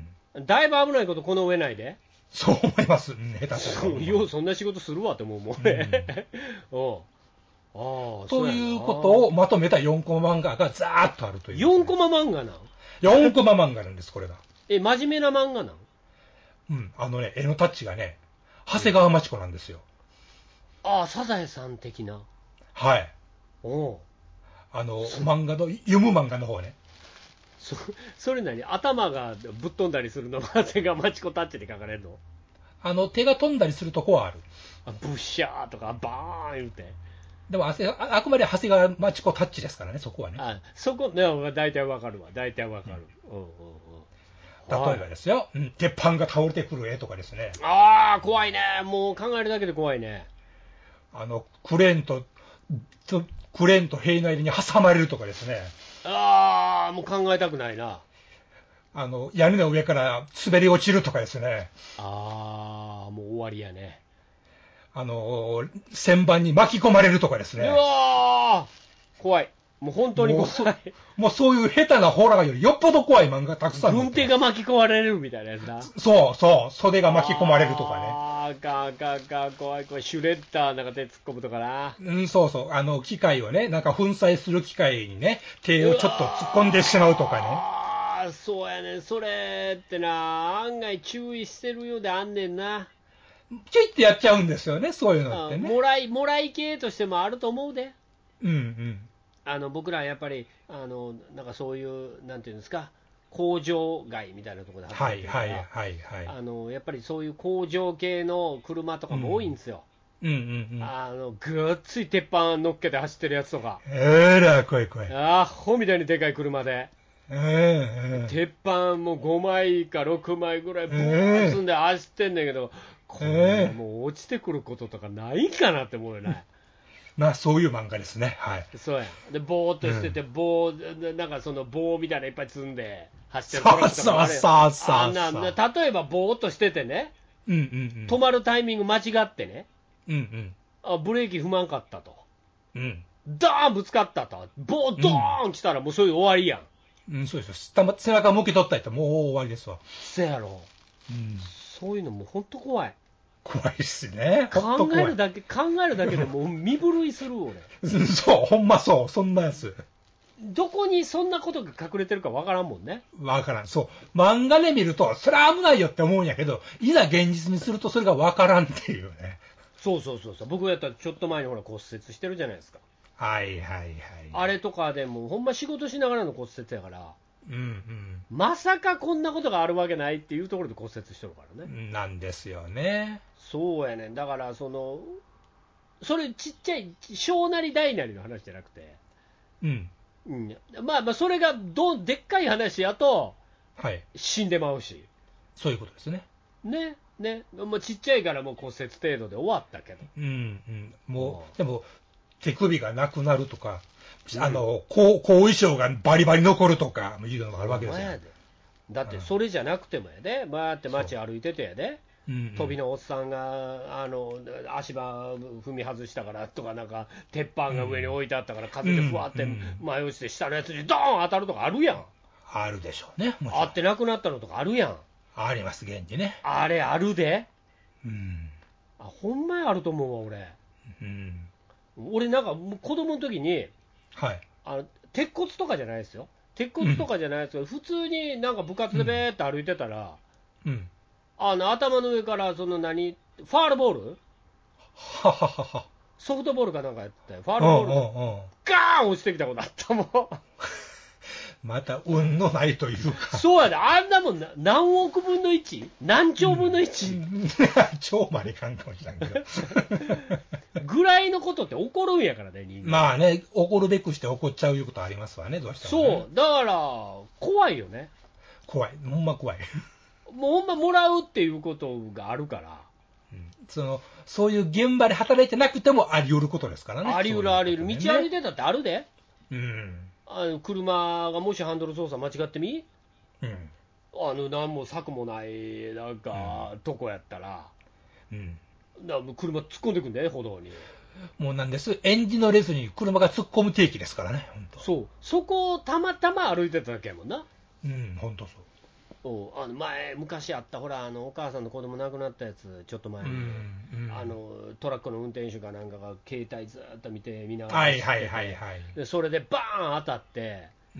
だいぶ危ないことこの上ないで。 そう思います。うん、下手すると。 ようそんな仕事するわって思うもんね。うん。あということをまとめたよんコマ漫画がざーっとあるという、ね。 よんコマ漫画なん ? よんコマ漫画なんです、これが。 え、真面目な漫画なんうん、あのね、絵のタッチがね、長谷川町子なんですよ。 ああ、サザエさん的な。 はい。 おう。 あの、漫画の、読む漫画の方ね。 そ, それ何頭がぶっ飛んだりするの長谷川町子タッチで書かれるの？ あの、手が飛んだりするとこはある。 あ、ブッシャーとかバーン言うて。 でもあ、あくまで長谷川町子タッチですからね、そこはね。 あ、そこ、ね、大体わかるわ。大体わかる。うんうんうん。 例えばですよ、うん、鉄板が倒れてくる絵とかですね。 ああ、怖いね。もう考えるだけで怖いね。 あの、クレーンと、とクレーンと塀の間に挟まれるとかですね。 ああ、もう考えたくないな。 あの、屋根の上から滑り落ちるとかですね。 ああ、もう終わりやね。 あの、旋盤に巻き込まれるとかですね。 うわー怖い。もう本当に怖い。 もう、もうそういう下手なホラーよりよっぽど怖い漫画たくさん。 軍手が巻き込まれるみたいなやつだ。 そうそう、袖が巻き込まれるとかね。 ああ、かかか、怖い怖い。シュレッダーなんか手突っ込むとかな。 うん、そうそう。あの、機械をね、なんか粉砕する機械にね、手をちょっと突っ込んでしまうとかね。 ああ、そうやね。それってな、案外注意してるようであんねんな。 ちょいってやっちゃうんですよね、そういうのってね。 もらい、もらい系としてもあると思うで。 うんうん。 あの僕らやっぱりあのなんかそういうなんていうんですか、工場街みたいなところで働いてるから、はいはいはいはい、あのやっぱりそういう工場系の車とかも多いんですよ。うんうんうんうん、あのぐっつい鉄板乗っけて走ってるやつとか。 えら怖い怖い。 ああ、ほみたいにでかい車で。えー、鉄板もごまいかろくまいぐらいブーッ積んで走ってんだけど、これもう落ちてくることとかないかなって思うよね。 まあそういう漫画ですね。はい。 そうや。で、ぼーっとしてて、うん、棒、なんかその棒みたいなのいっぱい積んで走ってるトラックとかもあるやん。そうそうそうそう。あんな、例えばぼーっとしててね、うんうんうん、止まるタイミング間違ってね、うんうん、あブレーキ踏まんかったと。うん。ドーンぶつかったと。棒ドーン来たらもうそういう終わりやん。 うん、うん、そうですよ。背中向け取ったりともう終わりですわ。 そうやろ。うん。そういうのも本当怖い。 怖いっすね。 考えるだけ、考えるだけでもう身震いする俺。 そう、ほんまそう、そんなやつ。 どこにそんなことが隠れてるかわからんもんね。 わからん。そう。漫画で見ると、それは危ないよって思うんやけど、いざ現実にするとそれがわからんっていうね。 そうそうそうそう。僕やったらちょっと前にほら骨折してるじゃないですか。 はいはいはい。 あれとかでもほんま仕事しながらの骨折やから。 うんうん、 まさかこんなことがあるわけないっていうところで骨折してるからね。 なんですよね。 そうやねん。だからそのそれちっちゃい小なり大なりの話じゃなくて、うん、うん、まあまあそれがどでっかい話やと、はい、死んでまうし、 そういうことですね。 ねね、まあ、ちっちゃいからもう骨折程度で終わったけど、 うんうん、もうでも手首がなくなるとか。あの、後遺症がバリバリ残るとかいうのがあるわけですよ。 だってそれじゃなくてもやで、バーって街歩いててやで、うんうん、飛びのおっさんがあの足場踏み外したからとか、なんか鉄板が上に置いてあったから風でふわって前落ちて下のやつにドーン当たるとかあるやん。 あるでしょうね。 あってなくなったのとかあるやん。 あります、現にね。 あれあるで、 うん、 あほんまにあると思うわ俺、うん、俺なんか子供の時に、はい、あの鉄骨とかじゃないですよ、鉄骨とかじゃないですけど、うん、普通になんか部活でべーって歩いてたら、うん、あの頭の上からその何ファールボールははははソフトボールかなんかやってたよ。ファールボールがガーン落ちてきたことあったもん。 また運のないというか。 そうやで、あんなもんな何億分の いち？ 何兆分の いち？ うん、超までいかんかもしれんけど。 ぐらいのことって起こるんやからね、人間。 まあね、起こるべくして起こっちゃういうことありますわね、どうしても、ね。 そう、だから、怖いよね。 怖い、ほんま怖い。 もうほんまもらうっていうことがあるから。 うん、そのそういう現場で働いてなくてもあり得ることですからね。 あり得るあり得る、ね、道歩いてたってあるで、 うん、 あの車がもしハンドル操作間違ってみ、 うん、 あの何も策もないなんか、うん、とこやったら、うん、だから車突っ込んでくんだよ、歩道に。 もうなんです、エンジンのレスに車が突っ込む定期ですからね、本当。 そう、そこをたまたま歩いてただけやもんな。 うん、本当そう。 おあの前、昔あった、ほら、あのお母さんの子供亡くなったやつ、ちょっと前に、うんうん、あのトラックの運転手かなんかが携帯ずっと見て、見ながら、 はいはいはいはい、 でそれでバーン当たって、うん、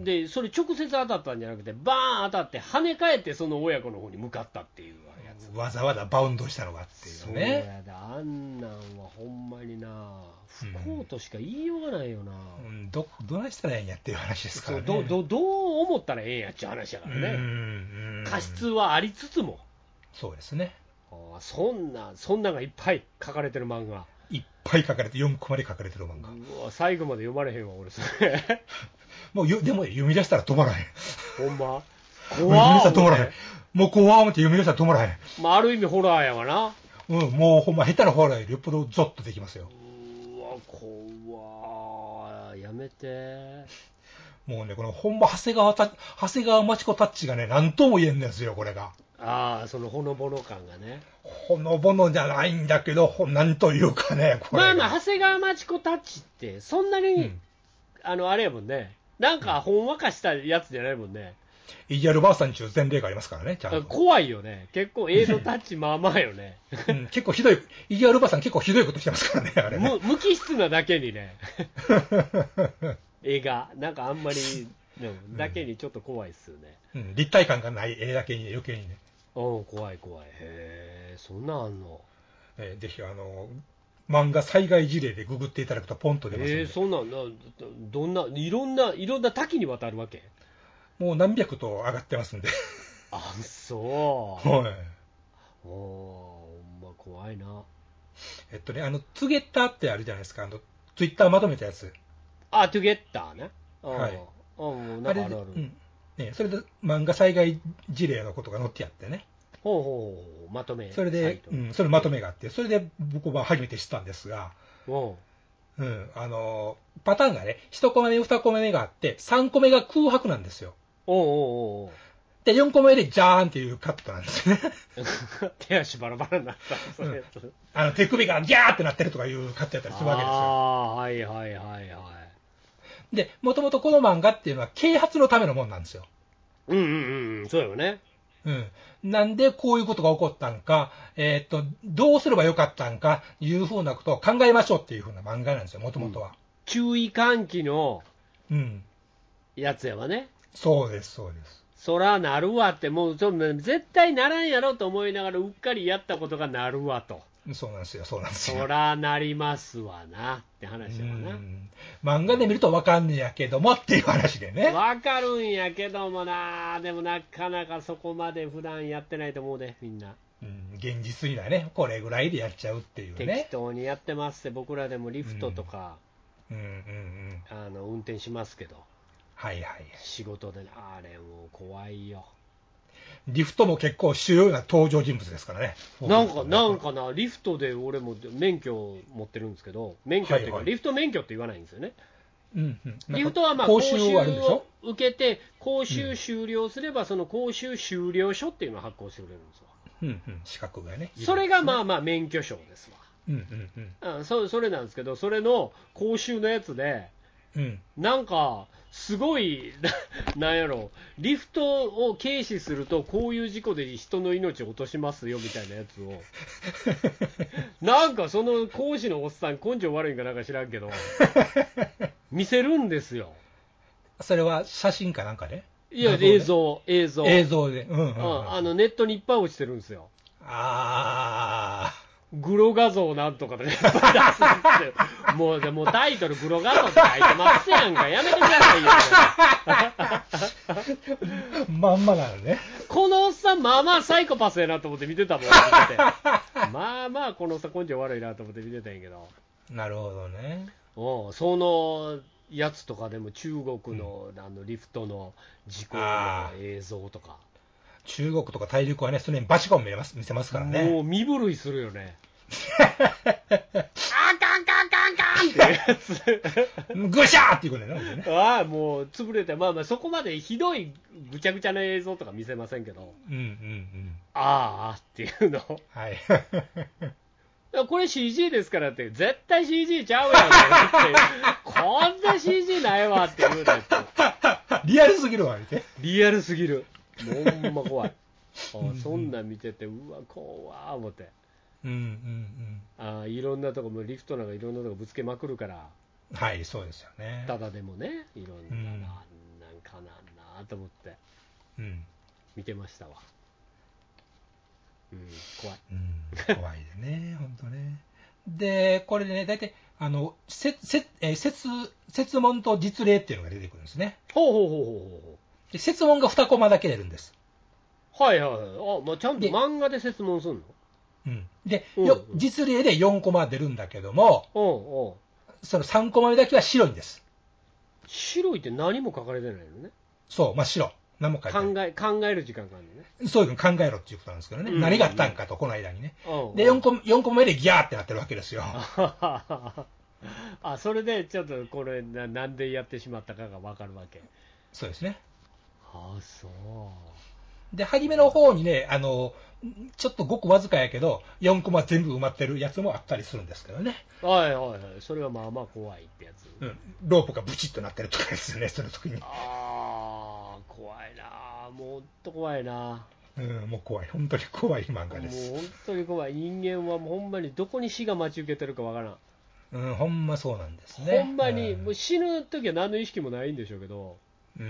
でそれ直接当たったんじゃなくて、バーン当たって、跳ね返って、その親子の方に向かったっていうやつ、 わざわざバウンドしたのがっていうね。 そうやだ、あんなんはほんまにな、不幸としか言いようがないよな、 うん、どどないしたらええんやっていう話ですからね。 そう ど, ど, どう思ったらええんやっちゅう話やからね、うん、過失はありつつも。 そうですね。 あそんなそんながいっぱい書かれてる漫画、 いっぱい書かれて、よんこまで書かれてる漫画。 うわ最後まで読まれへんわ俺それもうよでも読み出したら止まらへん。 ほんま怖っ、止まらへん。もう怖思って読み出したら止まらへん。 まあ、ある意味ホラーやわな。 うん、もうほんま下手なホラーよりよっぽどゾッとできますよ。 うわ怖やめて。 もうね、このほんま長谷川た長谷川町子タッチがね、なんとも言えんですよ、これが。 ああ、そのほのぼの感がね。 ほのぼのじゃないんだけど、なんというかね、これ。 まあまあ、長谷川町子タッチって、そんなに、うん、あの、あれやもんね。なんか、ほんわかしたやつじゃないもんね。 イギャルばあさんちゅう前例がありますからね、ちゃんと。 怖いよね。結構、映像タッチまあまあよね。 うん、結構ひどい、イギャルばあさん結構ひどいことしてますからね、あれね。 無機質なだけにね。映画、なんかあんまり、だけにちょっと怖いっすよね。 うん、うん、立体感がない絵だけに余計にね。 うん、怖い怖い。へえ、そんなんあんの。 えー、ぜひあの漫画災害事例でググっていただくとポンと出ますので。 えー、そんなんな、どんないろんないろんな多岐にわたるわけ。 もう何百と上がってますんで。 あ、そう。 はい。 おほんま怖いな。 えっとね、あのツゲッターってあるじゃないですか、あのツイッターまとめたやつ。 あ、トゥゲッターね。 はい。 あ、なんかあるある。 うん。ね、それで漫画災害事例のことが載ってやってね。 ほうほうほう、まとめ。 それで、うん、それまとめがあって、それで僕は初めて知ったんですが、うん、あのパターンがね、いちコマ目、にコマ目があって、さんこめが空白なんですよ。 おうおうおう。 で、よんこめでジャーンっていうカットなんですね。 手足バラバラになった、それ、うん、 あの手首がギャーってなってるとかいうカットやったりするわけですよ。 ああ、はいはいはいはい。 で、もともとこの漫画っていうのは啓発のためのもんなんですよ。 うんうんうん、そうよね。 うん。なんでこういうことが起こったんか、えー、っと、どうすればよかったんか、いうふうなことを考えましょうっていうふうな漫画なんですよ、もともとは、うん。 注意喚起のやつやわね。 うん、そうです、そうです。 そらなるわって、もうそ絶対ならんやろと思いながら、うっかりやったことがなるわと。 そうなんですよ、そうなんですよ。 そらなりますわなって話やわな。 漫画で見ると分かんねやけどもっていう話でね。 分かるんやけどもな、でもなかなかそこまで普段やってないと思うで、みんな。 うん、現実にはね、これぐらいでやっちゃうっていうね。 適当にやってますって、僕らでもリフトとか、 うんうんうんうん、 あの運転しますけど、 はいはい、 仕事で、ね、あれも怖いよ。 リフトも結構主要な登場人物ですからね。 なんか、なんかな、リフトで俺も免許を持ってるんですけど、免許っていうか、はいはい、リフト免許って言わないんですよね。 うんうん、 リフトはまあ講習を受けて、講習終了すれば、その講習終了書っていうのを発行してくれるんですわ。 うんうん、資格がね。 それがまあまあ免許証ですわ。 うんうんうん、 あ そ, それなんですけど、それの講習のやつで、うん、なんか、すごい、なんやろ、リフトを軽視すると、こういう事故で人の命を落としますよみたいなやつを、なんかその講師のおっさん、根性悪いんかなんか知らんけど、見せるんですよ。 それは写真かなんかで？ いや、映像、映像。 映像で。うんうんうん、 あのネットにいっぱい落ちてるんですよ。 あグロ画像なんとかで、ね、出すんですよ。もう、でもタイトルグロ画像って書いてますやんか。やめてくださいよ。 まんまなのね。 このおっさん、まあまあサイコパスやなと思って見てたもん、見てて。まあまあ、このおっさん根性悪いなと思って見てたんやけど。 なるほどね。 おうそのやつとかでも中国の、うん、あのリフトの事故の映像とか。 中国とか大陸はね、それにバチコン見せます、見せますからね。 もう身震いするよね。あカンカンカンカンってやつ。 ぐしゃーっていうことだよね。 ああ、もう潰れて、まあまあそこまでひどいぐちゃぐちゃな映像とか見せませんけど。 うんうんうん。 ああっていうの。 はい。 これ シージー ですからって、絶対 シージー ちゃうやんって。こんな シージー ないわって言うのって。 リアルすぎるわ、見て。 リアルすぎる。もうほんま怖い。あそんなん見てて、うわ、怖ー思って。 うんうんうん。あいろんなとこも、リフトなんかいろんなとこぶつけまくるから。 はい、そうですよね。 ただでもね、いろんな、 うん、 なんかなんなと思って、うん、見てましたわ。うん、怖い。 うん、怖いでね、ほんとね。で、これでね、大体、あの、せせえ説、説問と実例っていうのが出てくるんですね。 ほうほうほうほうほう。 で説問がにコマだけ出るんです。 はいはいはい。あ、まあ、ちゃんと漫画で説問するの？ うん。で、うんうん、実例でよんコマ出るんだけども、 うんうん、 そのさんコマ目だけは白いんです。 白いって何も書かれてないのね。 そう、真っ白。何も書いてない。 考え、考える時間があるのね。 そういうの考えろっていうことなんですけどね。うんうんうん、何があったんかと、この間にね。 うんうん、 で、よんコマ、よんコマ目でギャーってなってるわけですよ。 あ、それでちょっとこれな、なんでやってしまったかが分かるわけ。 そうですね。 ああ、そう。 で、初めの方にね、あの、ちょっとごくわずかやけど、よんコマ全部埋まってるやつもあったりするんですけどね。 はいはいはい。それはまあまあ怖いってやつ。 うん。ロープがブチッとなってるとかですよね、その時に。 ああ、怖いな。もうほんと怖いな。 うん、もう怖い。本当に怖い漫画です。 もう本当に怖い。人間はもうほんまにどこに死が待ち受けてるかわからん。 うん、ほんまそうなんですね。 ほんまに、 うん、 もう死ぬ時は何の意識もないんでしょうけど。 うん。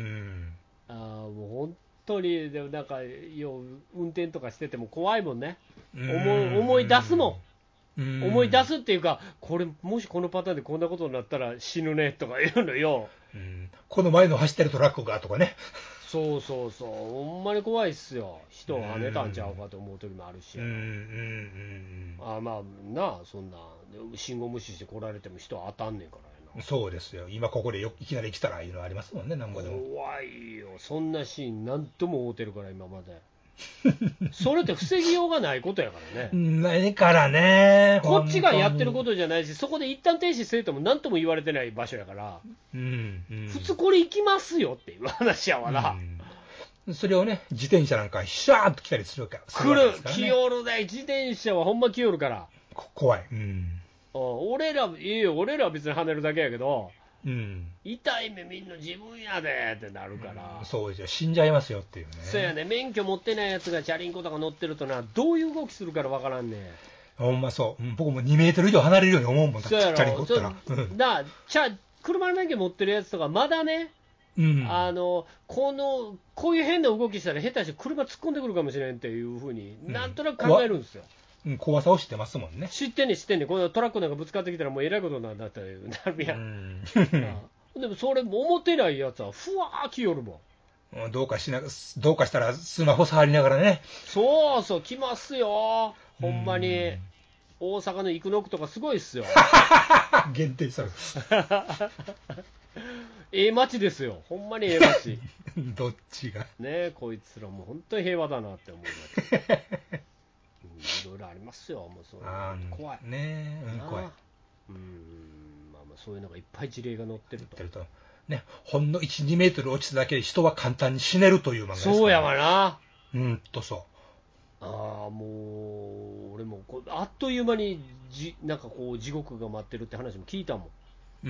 ああ、もう本当に、でもなんか、よう運転とかしてても怖いもんね。思い、思い出すもん。うん、思い出すっていうか、これ、もしこのパターンでこんなことになったら死ぬねとか言うのよ。 うん、この前の走ってるトラックがとかね。 そうそうそう、ほんまに怖いっすよ。人を跳ねたんちゃうかと思う時もあるし。うんうんうん、あまあなあ、そんな信号無視して来られても人は当たんねんからやな。 そうですよ。今ここでよいきなり来たらいうのありますもんね、なんぼでも。 怖いよ。そんなシーン何とも会うてるから今まで。それって防ぎようがないことやからね。 ないからね。 こっちがやってることじゃないし、そこで一旦停止せえとも何とも言われてない場所やから、うんうん、普通これ行きますよっていう話やわな。 うん、それをね、自転車なんかシャーッと来たりするから。 来る、来よるね。自転車はほんま来よるから。 怖い。うん、 俺ら、いいよ、俺らは別に跳ねるだけやけど、 うん、 痛い目見んの自分やでってなるから、 うん、そうですよ、死んじゃいますよっていうね。 そうやね、免許持ってないやつがチャリンコとか乗ってるとな、どういう動きするからわからんねん。 ほんまそう、うん、僕もにメートル以上離れるように思うもんだ、チャリンコったら。 だちゃ車の免許持ってるやつとか、まだね、うん、あのこのこういう変な動きしたら、下手して車突っ込んでくるかもしれんっていうふうに、なんとなく考えるんですよ。 うん、怖さを知ってますもんね。 知ってんねん、知ってんねん。このトラックなんかぶつかってきたらもうえらいことになるんだってなるやん。うん、でもそれ思ってないやつはふわーきよるもん。どうかしな、どうかしたらスマホ触りながらね。 そうそう、来ますよ。ほんまに。大阪の生野区とかすごいっすよ。 限定される。 ええ街ですよ。ほんまにええ街。 どっちが。 ねえ、こいつらもう本当に平和だなって思います。いろいろありますよ、もうそういうの怖い。 ねえ、うん、怖い。 うん、まあまあそういうのがいっぱい事例が載ってると。 ってるとね、ほんのいち、にメートル落ちただけで人は簡単に死ねるという漫画ですから、ね。 そうやわな。 うんとそう。 ああ、もう俺もこうあっという間にじなんかこう地獄が待ってるって話も聞いたもん。うん。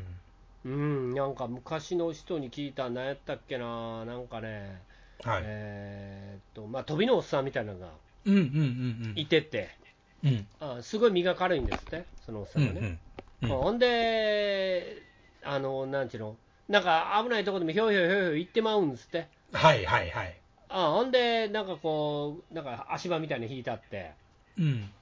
うん、なんか昔の人に聞いた、何やったっけな、なんかね、はい、えー、っとまあ飛びのおっさんみたいなのが。うんうんうんうん、いてて、うん、あすごい身が軽いんですって、そのおっさんがね。うんうんうん、ほんで、あのなんちゅうの、なんか危ないとこでもひょいひょいひょいひょい行ってまうんですって。 はいはいはい。 あほんで、なんかこう、なんか足場みたいに引いてあって、うん、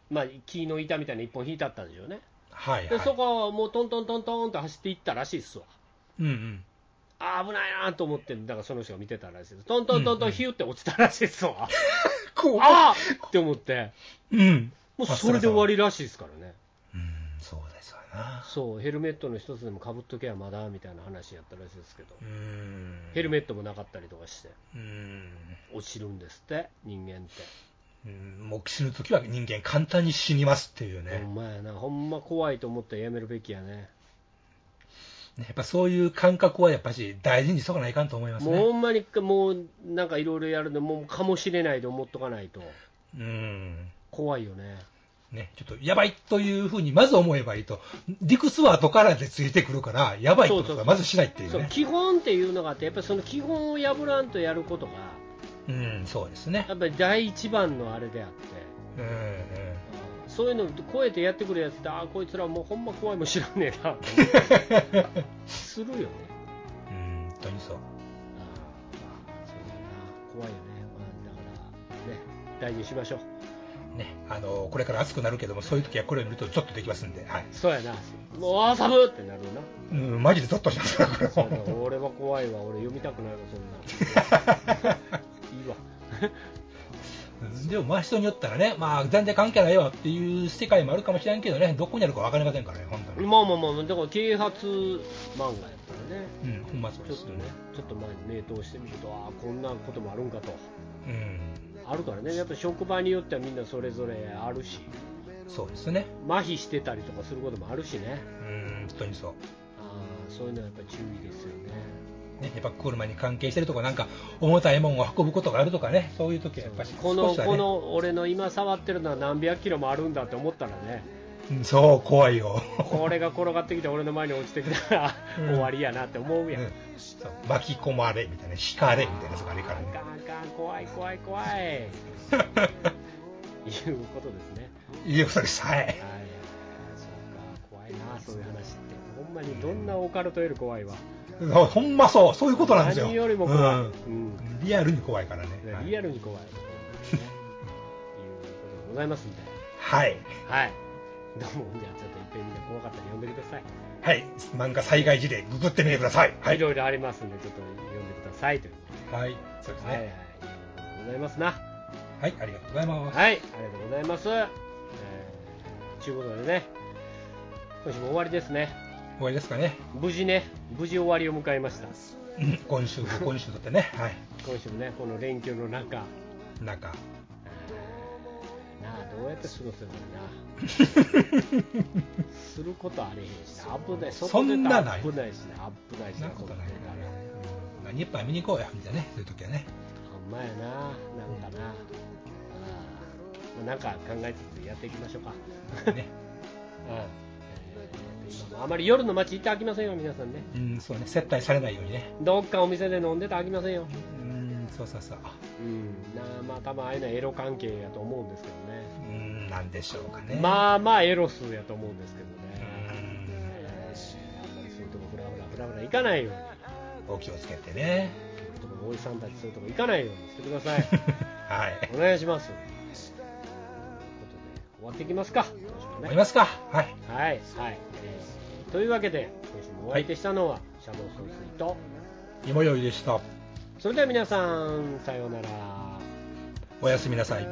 まあ、木の板みたいな一本引いてあったんでしょうね。 はい、はい、 でそこはもうトントントントンって走っていったらしいっすわ。 うんうん、 あ危ないなと思って、だからその人が見てたらしいです。トントントントンヒューって落ちたらしいっすわ。うんうん、あーって思って、うん、もうそれで終わりらしいですからね。 うん、そうですわな。 そう、ヘルメットの一つでもかぶっとけばまだみたいな話やったらしいですけど、うん、ヘルメットもなかったりとかして、うん、落ちるんですって、人間って。 うん、もう死ぬときは人間簡単に死にますっていうね。 ほんまやな、ほんま怖いと思ってやめるべきやね。 やっぱそういう感覚はやっぱし大事にしとかないかんと思いますね。 もうほんまにもうなんかいろいろやるのもうかもしれないと思っとかないと、うん、怖いよね。 ね、ちょっとやばいというふうにまず思えばいいと、理屈は後からでついてくるからやばいことはまずしないっていうね。 そうそうそう、基本っていうのがあって、やっぱりその基本を破らんとやることが、 うん、そうですね。 やっぱり第一番のあれであって、うんうん、そういうのを超えてやってくるやつって、ああこいつらもうほんま怖いもん知らねえなってするよね。 うん、本当にそう。ああ、 そうだな、怖いよね。まあ、だからね、大事にしましょう。 ね、あのこれから暑くなるけども、そういう時はこれを見るとちょっとできますんで、はい、 そうやな、もうあ寒ってなるな、 うん、マジでゾッとしますから、 これ俺は怖いわ、俺読みたくないわ、そんな、いいわ。 でも、まあ人によったらね、まあ、全然関係ないわっていう世界もあるかもしれんけどね、どこにあるか分かりませんからね、本当に。 まあまあまあ、だから啓発漫画やったらね、 うん、ほんまそうです、 ちょっとね、ちょっと前に名答してみると、ああ、こんなこともあるんかと。 うん、 あるからね、やっぱり職場によってはみんなそれぞれあるし、 そうですね、 麻痺してたりとかすることもあるしね、 うん、本当にそう、 あそういうのはやっぱり注意ですよね。 ね、やっぱ車に関係してるとか、なんか重たいものを運ぶことがあるとかね、そういう時はやっぱり、ね、 このこの俺の今触ってるのは何百キロもあるんだって思ったらね、 うん、そう怖いよこれが転がってきて俺の前に落ちてきたら、うん、終わりやなって思うやん、うん、 そう巻き込まれみたいな、引かれみたいなやつがあるからね、 あかんあかん、怖い怖い怖いいうことですね。 いいことです、はい、はい、 そうか、怖いな、そういう話ってほんまにどんなオカルトより怖いわ。 ほんまそう、そういうことなんですよ。 何よりも怖い、うんうん、リアルに怖いからね。 リアルに怖い、ね、いうことでございますんで、 はい。 はい。どうも、じゃあちょっと一遍みんな怖かったら読んでください。 はい。漫画災害事例、ググってみてください。はい。 いろいろありますんで、ちょっと読んでくださいということで。 はい。そうですね。 はいはい。ありがとうございますな。 はい、ありがとうございます。 はい、ありがとうございます。えー、ということでね、今週も終わりですね。 終わりですかね。 無事ね、無事終わりを迎えました。 うん、今週、今週とってね、はい。 今週もね、この連休の中。 中。 なあ、どうやって過ごすのかな。することあれへんしな、危ない、 そんなない。 危ないしな、危ないしな、 そんなことないから。何いっぱい見に行こうや、みたいなね、そういう時はね。 ほんまやな、なんかな。うん、なんか考えつつやっていきましょうか。ね。うん。今もあまり夜の街行って飽きませんよ、皆さんね。 うん、そうね、接待されないようにね。 どっかお店で飲んでて飽きませんよ。 うん、そうそうそう。 うん、なまあ多分ああいうのはエロ関係やと思うんですけどね。 うん、なんでしょうかね。 まあまあエロスやと思うんですけどね。うん、えー、あんまりそういうとこフラフラフラフラ行かないように。 お気をつけてね。 おじさんたちそういうとこ行かないようにしてください。 はい。 お願いします。ということで終わっていきますか。 終わりますか。はい。 はいはい。えー、というわけで今週もお相手したのは、はい、シャドウ総帥と芋よいでした。 それでは皆さんさようなら。 おやすみなさい。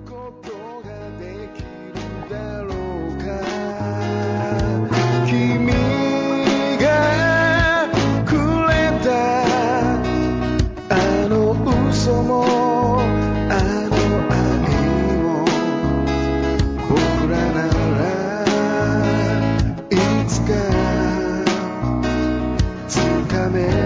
君がくれたあの嘘もあの愛も僕らならいつかつかめ